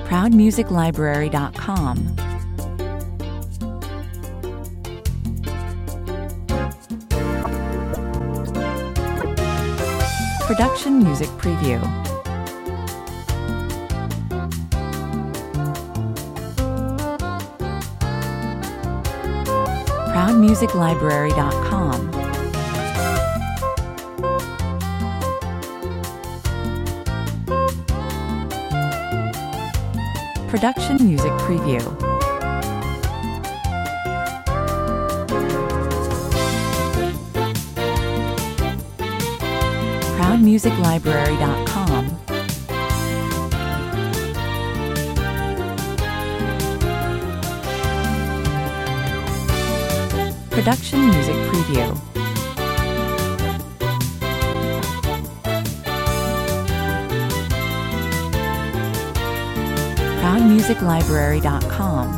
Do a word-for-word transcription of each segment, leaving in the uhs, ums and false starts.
proud music library dot com. Production Music Preview. proud music library dot com. Production Music Preview. proud music library dot com. Production Music Preview. proud music library dot com.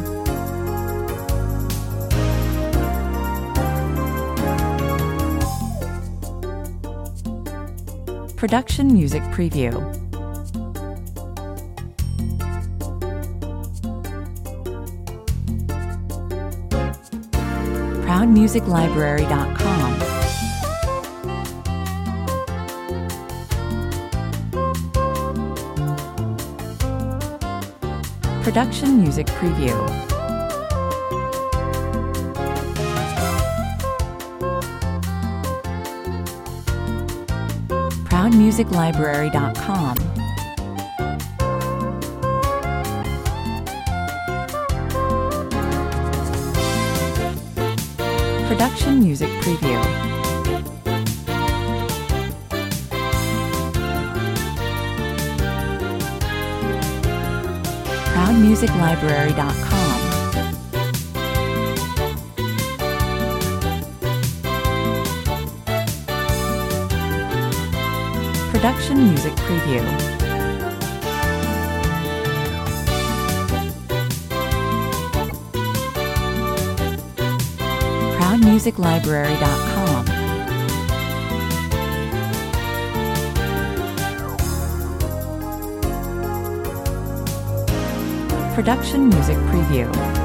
Production Music Preview. proud music library dot com. Production Music Preview. proud music library dot com. Production Music Preview. proud music library dot com. Production Music Preview. proud music library dot com. Production Music Preview.